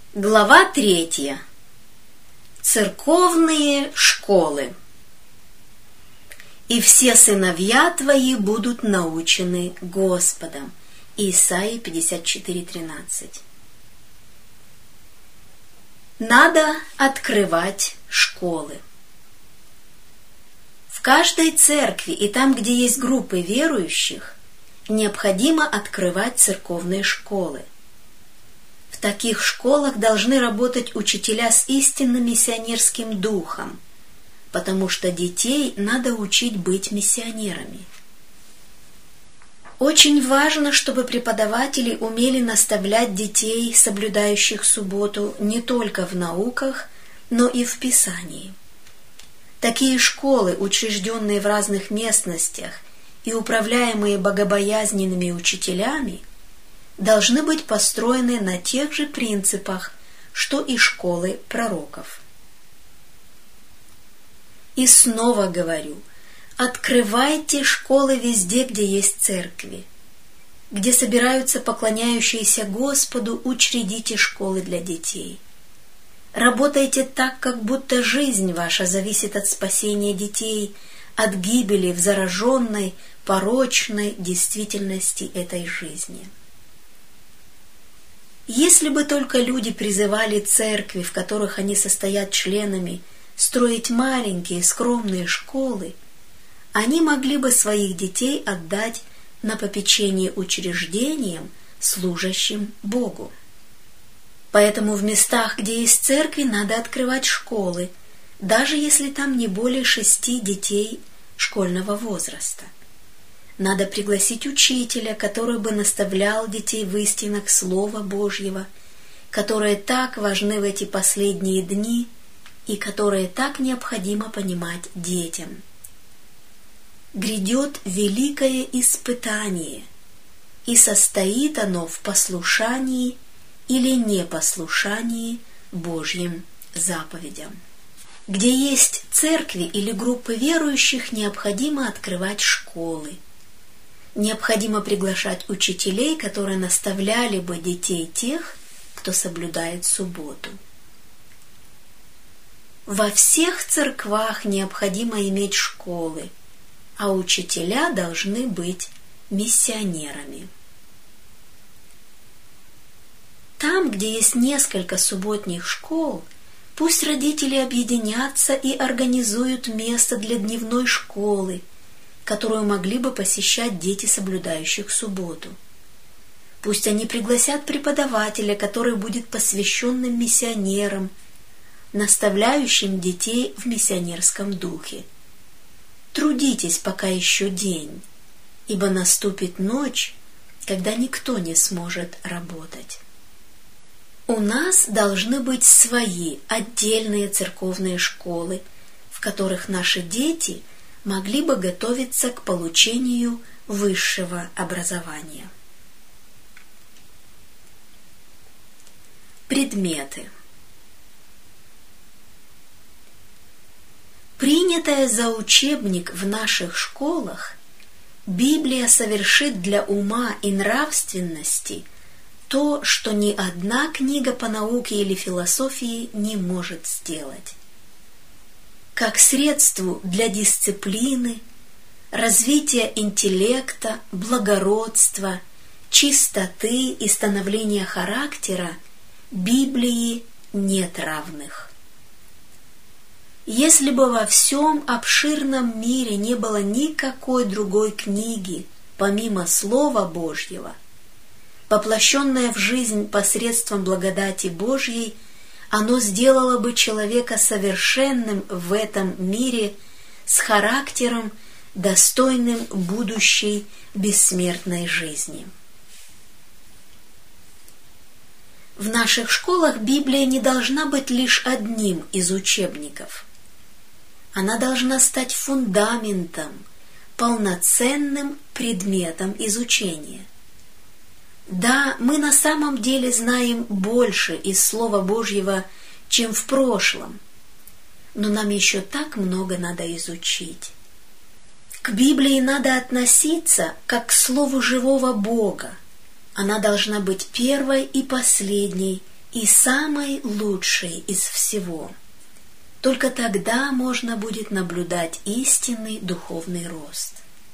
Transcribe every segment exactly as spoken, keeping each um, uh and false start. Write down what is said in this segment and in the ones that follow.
Глава третья. Церковные школы. «И все сыновья твои будут научены Господом». Исайя пятьдесят четыре тринадцать. Надо открывать школы. В каждой церкви и там, где есть группы верующих, необходимо открывать церковные школы. В таких школах должны работать учителя с истинным миссионерским духом, потому что детей надо учить быть миссионерами. Очень важно, чтобы преподаватели умели наставлять детей, соблюдающих субботу, не только в науках, но и в Писании. Такие школы, учрежденные в разных местностях и управляемые богобоязненными учителями, должны быть построены на тех же принципах, что и школы пророков. И снова говорю, открывайте школы везде, где есть церкви. Где собираются поклоняющиеся Господу, учредите школы для детей. Работайте так, как будто жизнь ваша зависит от спасения детей, от гибели в зараженной, порочной действительности этой жизни. Если бы только люди призывали церкви, в которых они состоят членами, строить маленькие скромные школы, они могли бы своих детей отдать на попечение учреждениям, служащим Богу. Поэтому в местах, где есть церкви, надо открывать школы, даже если там не более шести детей школьного возраста. Надо пригласить учителя, который бы наставлял детей в истинах Слова Божьего, которые так важны в эти последние дни и которые так необходимо понимать детям. Грядет великое испытание, и состоит оно в послушании или непослушании Божьим заповедям. Где есть церкви или группы верующих, необходимо открывать школы. Необходимо приглашать учителей, которые наставляли бы детей тех, кто соблюдает субботу. Во всех церквах необходимо иметь школы, а учителя должны быть миссионерами. Там, где есть несколько субботних школ, пусть родители объединятся и организуют место для дневной школы, которую могли бы посещать дети, соблюдающих субботу. Пусть они пригласят преподавателя, который будет посвященным миссионерам, наставляющим детей в миссионерском духе. Трудитесь, пока еще день, ибо наступит ночь, когда никто не сможет работать. У нас должны быть свои отдельные церковные школы, в которых наши дети могли бы готовиться к получению высшего образования. Предметы. Принятая за учебник в наших школах, Библия совершит для ума и нравственности то, что ни одна книга по науке или философии не может сделать. Как средству для дисциплины, развития интеллекта, благородства, чистоты и становления характера Библии нет равных. Если бы во всем обширном мире не было никакой другой книги, помимо Слова Божьего, воплощенная в жизнь посредством благодати Божьей, оно сделало бы человека совершенным в этом мире с характером, достойным будущей бессмертной жизни. В наших школах Библия не должна быть лишь одним из учебников. Она должна стать фундаментом, полноценным предметом изучения. Да, мы на самом деле знаем больше из Слова Божьего, чем в прошлом, но нам еще так много надо изучить. К Библии надо относиться как к Слову живого Бога. Она должна быть первой и последней и самой лучшей из всего. Только тогда можно будет наблюдать истинный духовный рост.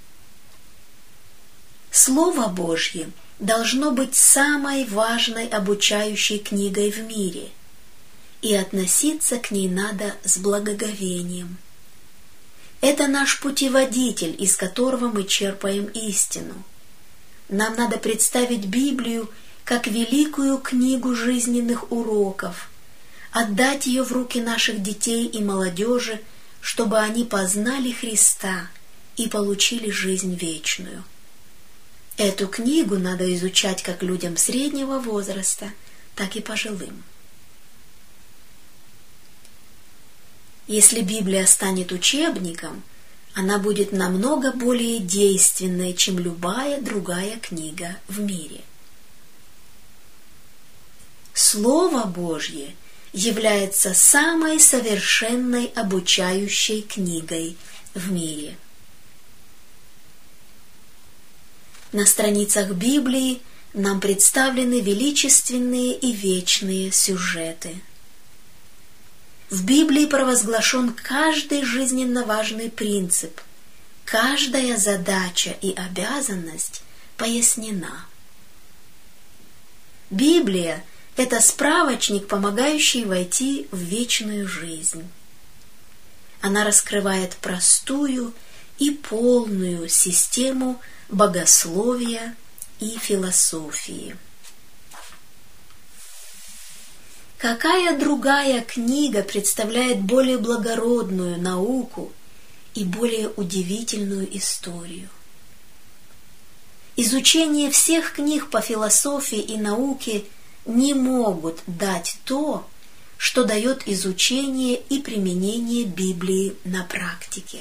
Слово Божье должно быть самой важной обучающей книгой в мире, и относиться к ней надо с благоговением. Это наш путеводитель, из которого мы черпаем истину. Нам надо представить Библию как великую книгу жизненных уроков, отдать ее в руки наших детей и молодежи, чтобы они познали Христа и получили жизнь вечную. Эту книгу надо изучать как людям среднего возраста, так и пожилым. Если Библия станет учебником, она будет намного более действенной, чем любая другая книга в мире. Слово Божье является самой совершенной обучающей книгой в мире. На страницах Библии нам представлены величественные и вечные сюжеты. В Библии провозглашен каждый жизненно важный принцип, каждая задача и обязанность пояснена. Библия – это справочник, помогающий войти в вечную жизнь. Она раскрывает простую и полную систему богословия и философии. Какая другая книга представляет более благородную науку и более удивительную историю? Изучение всех книг по философии и науке не могут дать то, что дает изучение и применение Библии на практике.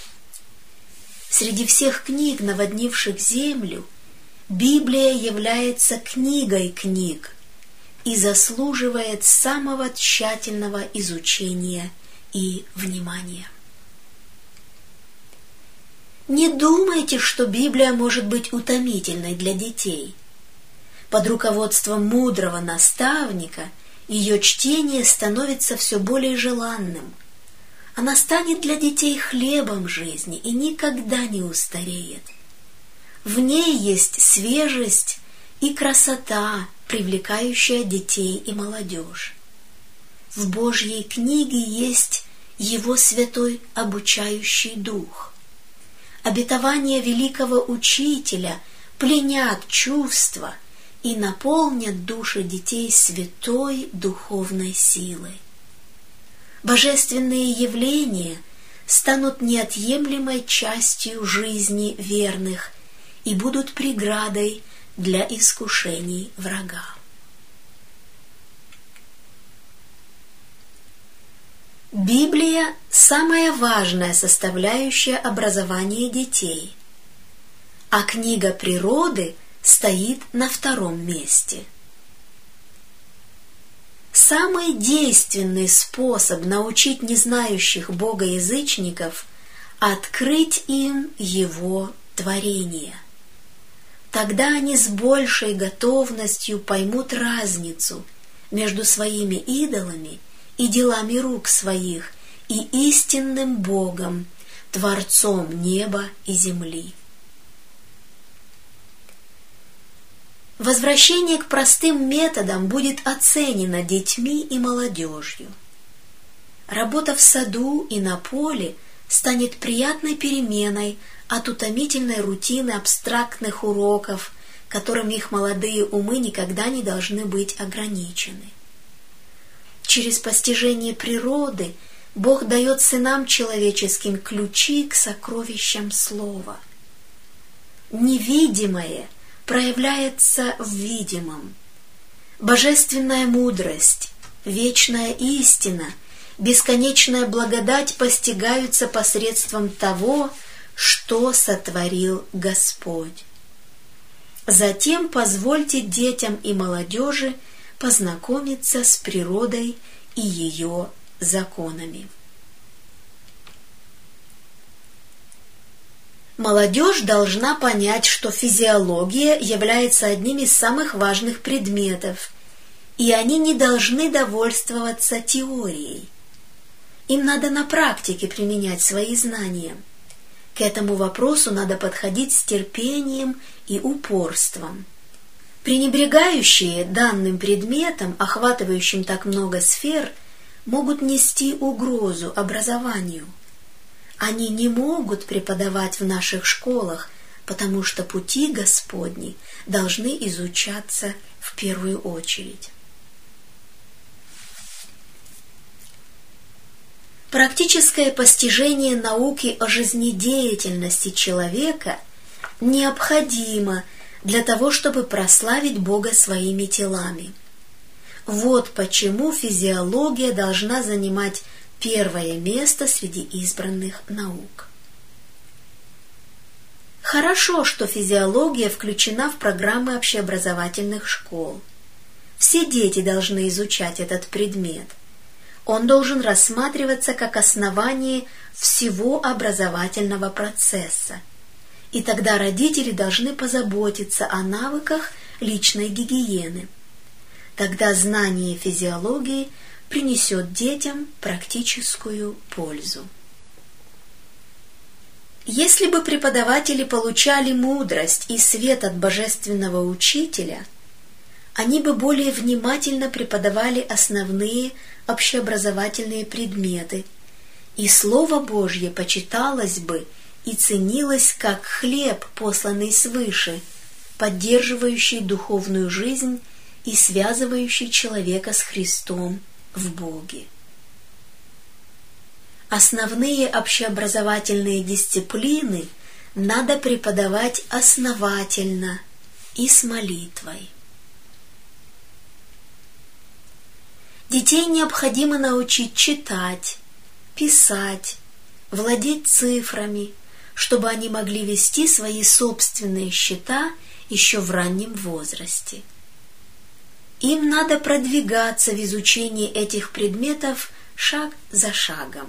Среди всех книг, наводнивших землю, Библия является книгой книг и заслуживает самого тщательного изучения и внимания. Не думайте, что Библия может быть утомительной для детей. Под руководством мудрого наставника ее чтение становится все более желанным. Она станет для детей хлебом жизни и никогда не устареет. В ней есть свежесть и красота, привлекающая детей и молодежь. В Божьей книге есть Его святой обучающий дух. Обетования великого учителя пленят чувства и наполнят души детей святой духовной силой. Божественные явления станут неотъемлемой частью жизни верных и будут преградой для искушений врага. Библия – самая важная составляющая образования детей, а книга природы стоит на втором месте. Самый действенный способ научить незнающих Бога язычников – открыть им Его творение. Тогда они с большей готовностью поймут разницу между своими идолами и делами рук своих и истинным Богом, Творцом неба и земли. Возвращение к простым методам будет оценено детьми и молодежью. Работа в саду и на поле станет приятной переменой от утомительной рутины абстрактных уроков, которым их молодые умы никогда не должны быть ограничены. Через постижение природы Бог дает сынам человеческим ключи к сокровищам Слова. Невидимое проявляется в видимом. Божественная мудрость, вечная истина, бесконечная благодать постигаются посредством того, что сотворил Господь. Затем позвольте детям и молодежи познакомиться с природой и ее законами. Молодежь должна понять, что физиология является одним из самых важных предметов, и они не должны довольствоваться теорией. Им надо на практике применять свои знания. К этому вопросу надо подходить с терпением и упорством. Пренебрегающие данным предметом, охватывающим так много сфер, могут нести угрозу образованию. Они не могут преподавать в наших школах, потому что пути Господни должны изучаться в первую очередь. Практическое постижение науки о жизнедеятельности человека необходимо для того, чтобы прославить Бога своими телами. Вот почему физиология должна занимать первое место среди избранных наук. Хорошо, что физиология включена в программы общеобразовательных школ. Все дети должны изучать этот предмет. Он должен рассматриваться как основание всего образовательного процесса. И тогда родители должны позаботиться о навыках личной гигиены. Тогда знание физиологии принесет детям практическую пользу. Если бы преподаватели получали мудрость и свет от божественного учителя, они бы более внимательно преподавали основные общеобразовательные предметы, и Слово Божье почиталось бы и ценилось как хлеб, посланный свыше, поддерживающий духовную жизнь и связывающий человека с Христом в Боге. Основные общеобразовательные дисциплины надо преподавать основательно и с молитвой. Детей необходимо научить читать, писать, владеть цифрами, чтобы они могли вести свои собственные счета еще в раннем возрасте. Им надо продвигаться в изучении этих предметов шаг за шагом.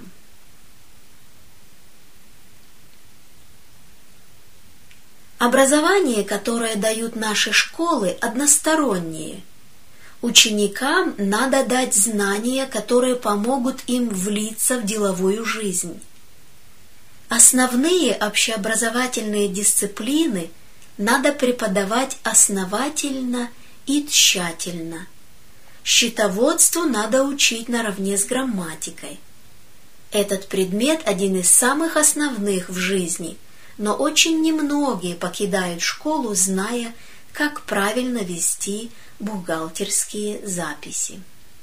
Образование, которое дают наши школы, одностороннее. Ученикам надо дать знания, которые помогут им влиться в деловую жизнь. Основные общеобразовательные дисциплины надо преподавать основательно и тщательно. Счетоводству надо учить наравне с грамматикой. Этот предмет один из самых основных в жизни, но очень немногие покидают школу, зная, как правильно вести бухгалтерские записи.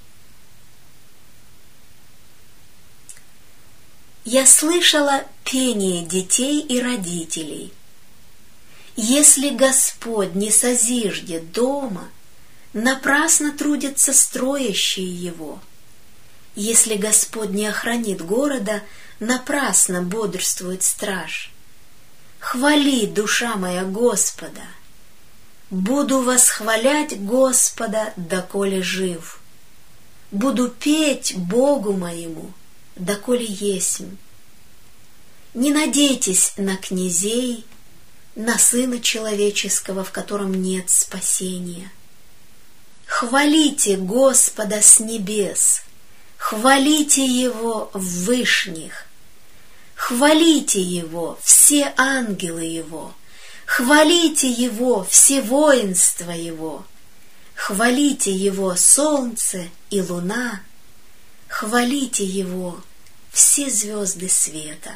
Я слышала пение детей и родителей. Если Господь не созиждет дома, напрасно трудятся строящие его. Если Господь не охранит города, напрасно бодрствует страж. Хвали, душа моя, Господа! Буду восхвалять Господа, доколе жив. Буду петь Богу моему, доколе есмь. Не надейтесь на князей, на Сына Человеческого, в котором нет спасения. Хвалите Господа с небес, хвалите Его в вышних, хвалите Его все ангелы Его, хвалите Его все воинства Его, хвалите Его солнце и луна, хвалите Его все звезды света.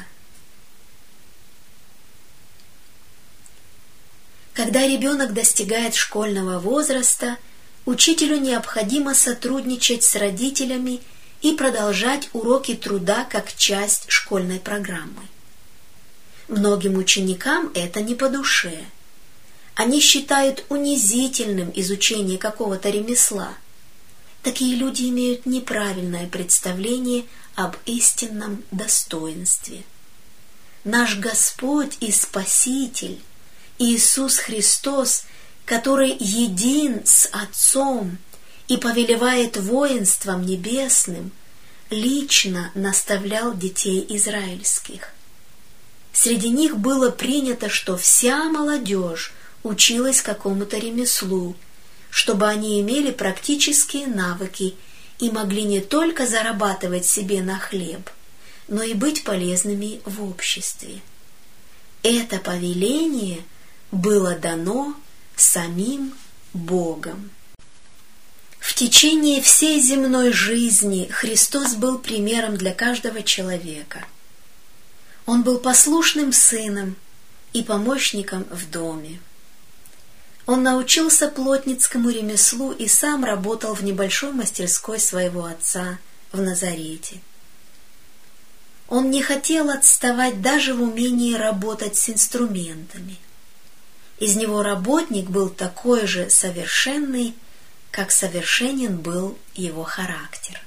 Когда ребенок достигает школьного возраста, учителю необходимо сотрудничать с родителями и продолжать уроки труда как часть школьной программы. Многим ученикам это не по душе. Они считают унизительным изучение какого-то ремесла. Такие люди имеют неправильное представление об истинном достоинстве. Наш Господь и Спаситель Иисус Христос, который един с Отцом и повелевает воинством небесным, лично наставлял детей израильских. Среди них было принято, что вся молодежь училась какому-то ремеслу, чтобы они имели практические навыки и могли не только зарабатывать себе на хлеб, но и быть полезными в обществе. Это повеление было дано самим Богом. В течение всей земной жизни Христос был примером для каждого человека. Он был послушным сыном и помощником в доме. Он научился плотницкому ремеслу и сам работал в небольшой мастерской своего отца в Назарете. Он не хотел отставать даже в умении работать с инструментами. Из него работник был такой же совершенный, как совершенен был его характер.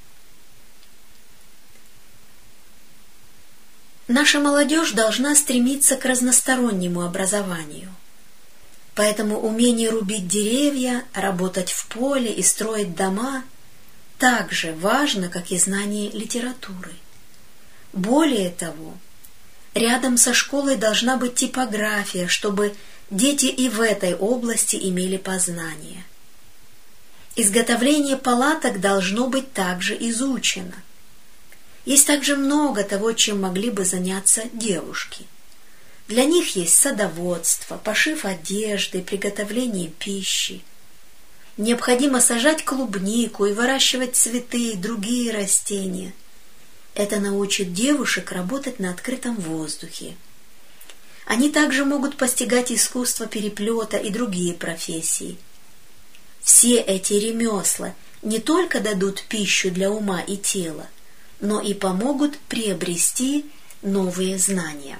Наша молодежь должна стремиться к разностороннему образованию. Поэтому умение рубить деревья, работать в поле и строить дома так же важно, как и знание литературы. Более того, рядом со школой должна быть типография, чтобы дети и в этой области имели познания. Изготовление палаток должно быть также изучено. Есть также много того, чем могли бы заняться девушки. Для них есть садоводство, пошив одежды, приготовление пищи. Необходимо сажать клубнику и выращивать цветы и другие растения. Это научит девушек работать на открытом воздухе. Они также могут постигать искусство переплета и другие профессии. Все эти ремесла не только дадут пищу для ума и тела, но и помогут приобрести новые знания.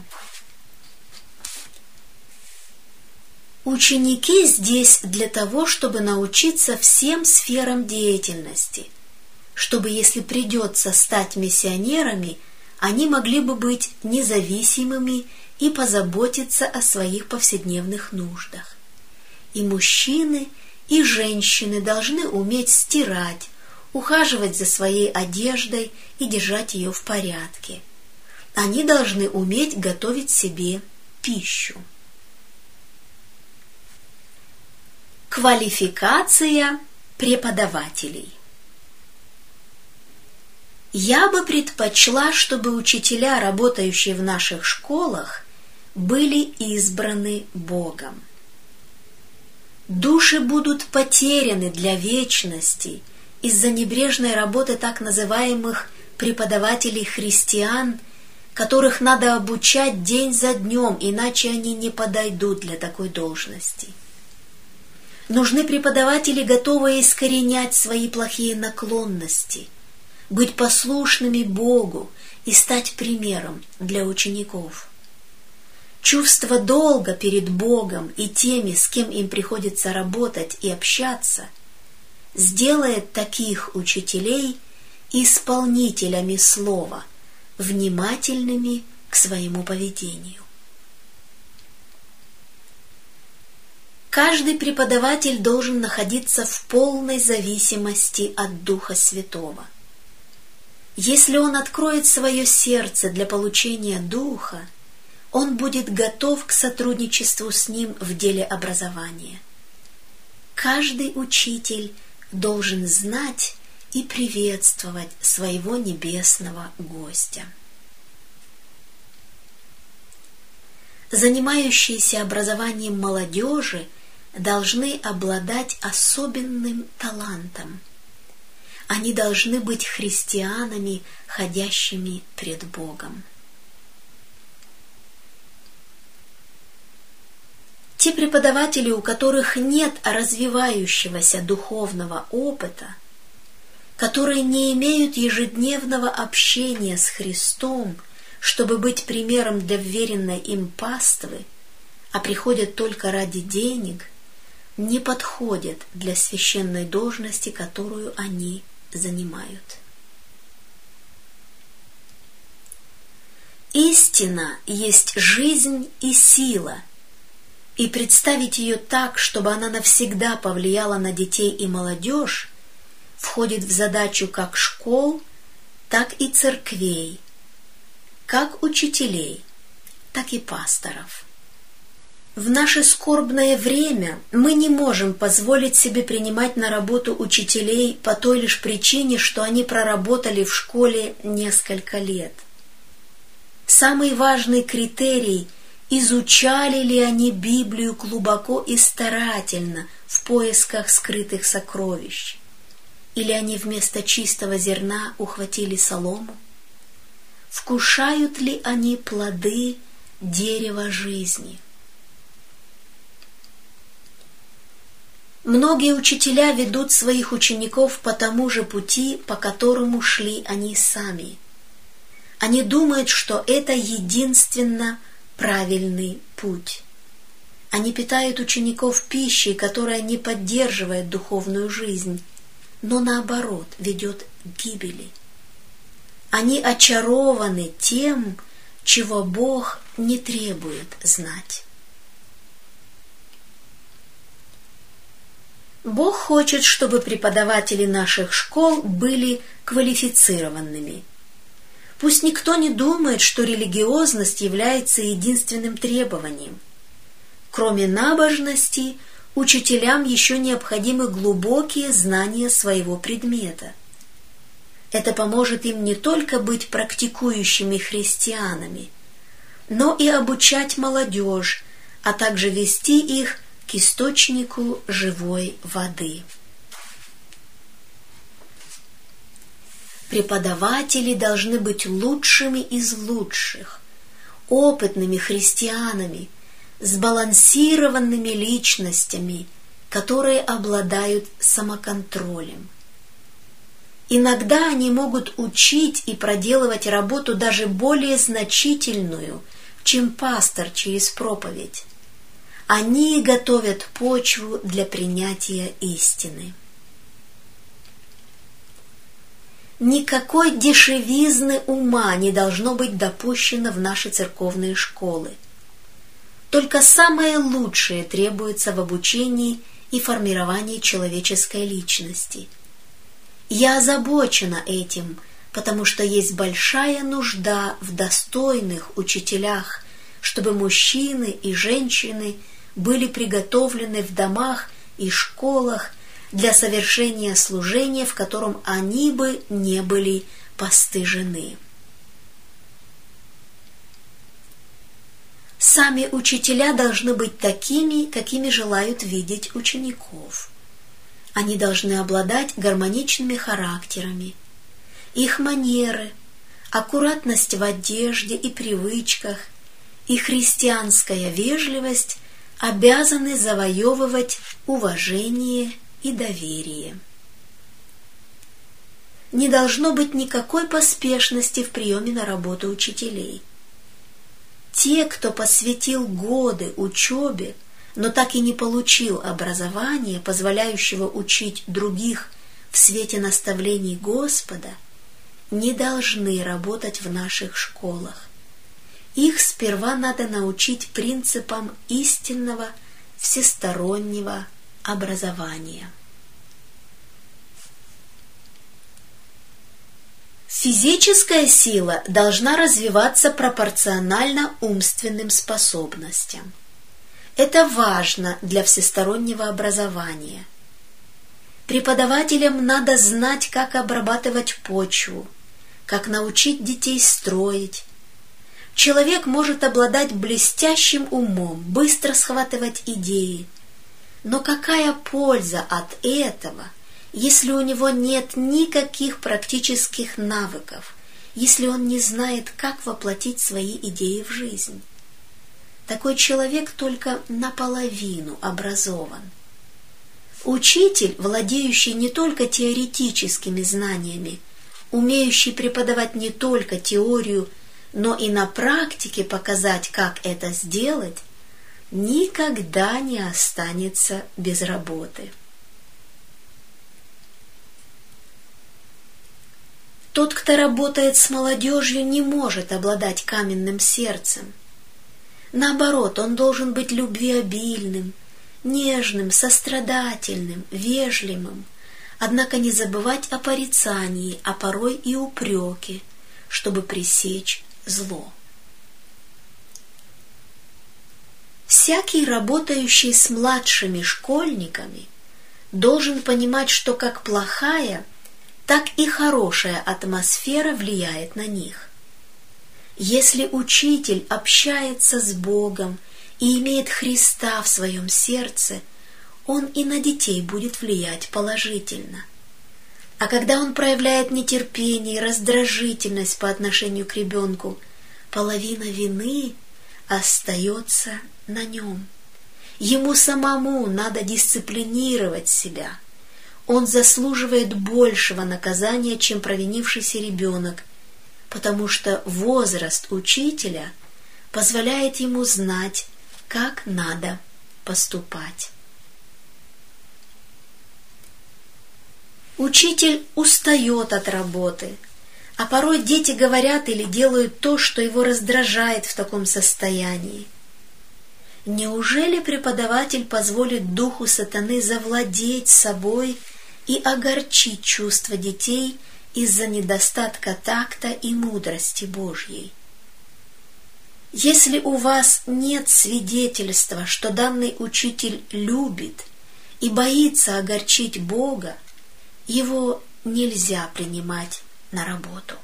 Ученики здесь для того, чтобы научиться всем сферам деятельности, чтобы, если придется стать миссионерами, они могли бы быть независимыми и позаботиться о своих повседневных нуждах. И мужчины, и женщины должны уметь стирать, ухаживать за своей одеждой и держать ее в порядке. Они должны уметь готовить себе пищу. Квалификация преподавателей. Я бы предпочла, чтобы учителя, работающие в наших школах, были избраны Богом. Души будут потеряны для вечности из-за небрежной работы так называемых преподавателей-христиан, которых надо обучать день за днем, иначе они не подойдут для такой должности. Нужны преподаватели, готовые искоренять свои плохие наклонности, быть послушными Богу и стать примером для учеников. Чувство долга перед Богом и теми, с кем им приходится работать и общаться, сделает таких учителей исполнителями слова, внимательными к своему поведению. Каждый преподаватель должен находиться в полной зависимости от Духа Святого. Если он откроет свое сердце для получения Духа, он будет готов к сотрудничеству с ним в деле образования. Каждый учитель должен знать и приветствовать своего небесного гостя. Занимающиеся образованием молодежи должны обладать особенным талантом. Они должны быть христианами, ходящими пред Богом. Те преподаватели, у которых нет развивающегося духовного опыта, которые не имеют ежедневного общения с Христом, чтобы быть примером для вверенной им паствы, а приходят только ради денег, не подходят для священной должности, которую они занимают. Истина есть жизнь и сила, и представить ее так, чтобы она навсегда повлияла на детей и молодежь, входит в задачу как школ, так и церквей, как учителей, так и пасторов. В наше скорбное время мы не можем позволить себе принимать на работу учителей по той лишь причине, что они проработали в школе несколько лет. Самый важный критерий – изучали ли они Библию глубоко и старательно в поисках скрытых сокровищ, или они вместо чистого зерна ухватили солому? Вкушают ли они плоды дерева жизни? Многие учителя ведут своих учеников по тому же пути, по которому шли они сами. Они думают, что это единственно правильный путь. Они питают учеников пищей, которая не поддерживает духовную жизнь, но наоборот ведет к гибели. Они очарованы тем, чего Бог не требует знать. Бог хочет, чтобы преподаватели наших школ были квалифицированными. Пусть никто не думает, что религиозность является единственным требованием. Кроме набожности, учителям еще необходимы глубокие знания своего предмета. Это поможет им не только быть практикующими христианами, но и обучать молодежь, а также вести их к источнику живой воды. Преподаватели должны быть лучшими из лучших, опытными христианами, сбалансированными личностями, которые обладают самоконтролем. Иногда они могут учить и проделывать работу даже более значительную, чем пастор через проповедь. Они готовят почву для принятия истины. Никакой дешевизны ума не должно быть допущено в наши церковные школы. Только самое лучшее требуется в обучении и формировании человеческой личности. Я озабочена этим, потому что есть большая нужда в достойных учителях, чтобы мужчины и женщины были приготовлены в домах и школах для совершения служения, в котором они бы не были постыжены. Сами учителя должны быть такими, какими желают видеть учеников. Они должны обладать гармоничными характерами. Их манеры, аккуратность в одежде и привычках и христианская вежливость обязаны завоевывать уважение и доверие. Не должно быть никакой поспешности в приеме на работу учителей. Те, кто посвятил годы учебе, но так и не получил образования, позволяющего учить других в свете наставлений Господа, не должны работать в наших школах. Их сперва надо научить принципам истинного всестороннего образования. Физическая сила должна развиваться пропорционально умственным способностям. Это важно для всестороннего образования. Преподавателям надо знать, как обрабатывать почву, как научить детей строить. Человек может обладать блестящим умом, быстро схватывать идеи. Но какая польза от этого, если у него нет никаких практических навыков, если он не знает, как воплотить свои идеи в жизнь? Такой человек только наполовину образован. Учитель, владеющий не только теоретическими знаниями, умеющий преподавать не только теорию, но и на практике показать, как это сделать, никогда не останется без работы. Тот, кто работает с молодежью, не может обладать каменным сердцем. Наоборот, он должен быть любвеобильным, нежным, сострадательным, вежливым, однако не забывать о порицании, а порой и упреке, чтобы пресечь зло. Всякий, работающий с младшими школьниками, должен понимать, что как плохая, так и хорошая атмосфера влияет на них. Если учитель общается с Богом и имеет Христа в своем сердце, он и на детей будет влиять положительно. А когда он проявляет нетерпение и раздражительность по отношению к ребенку, половина вины остается на нем. Ему самому надо дисциплинировать себя. Он заслуживает большего наказания, чем провинившийся ребенок, потому что возраст учителя позволяет ему знать, как надо поступать. Учитель устает от работы, а порой дети говорят или делают то, что его раздражает в таком состоянии. Неужели преподаватель позволит духу сатаны завладеть собой и огорчить чувства детей из-за недостатка такта и мудрости Божьей? Если у вас нет свидетельства, что данный учитель любит и боится огорчить Бога, его нельзя принимать на работу.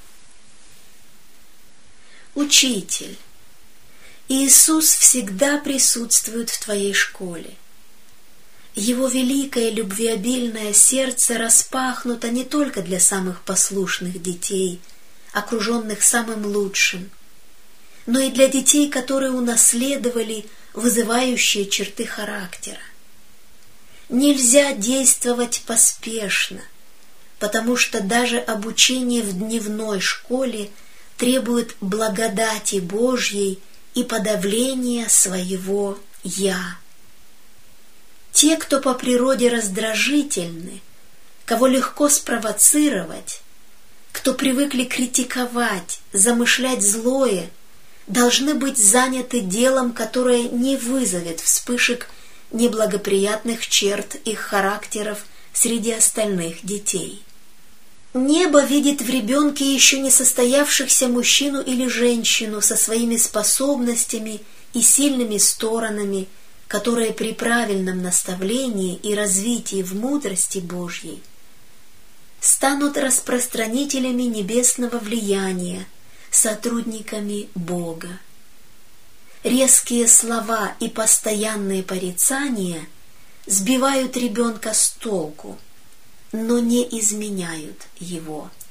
Учитель, Иисус всегда присутствует в твоей школе. Его великое любвеобильное сердце распахнуто не только для самых послушных детей, окруженных самым лучшим, но и для детей, которые унаследовали вызывающие черты характера. Нельзя действовать поспешно, потому что даже обучение в дневной школе требует благодати Божьей и подавления своего «я». Те, кто по природе раздражительны, кого легко спровоцировать, кто привыкли критиковать, замышлять злое, должны быть заняты делом, которое не вызовет вспышек неблагоприятных черт их характеров среди остальных детей. Небо видит в ребенке еще не состоявшихся мужчину или женщину со своими способностями и сильными сторонами, которые при правильном наставлении и развитии в мудрости Божьей станут распространителями небесного влияния, сотрудниками Бога. Резкие слова и постоянные порицания сбивают ребенка с толку, но не изменяют его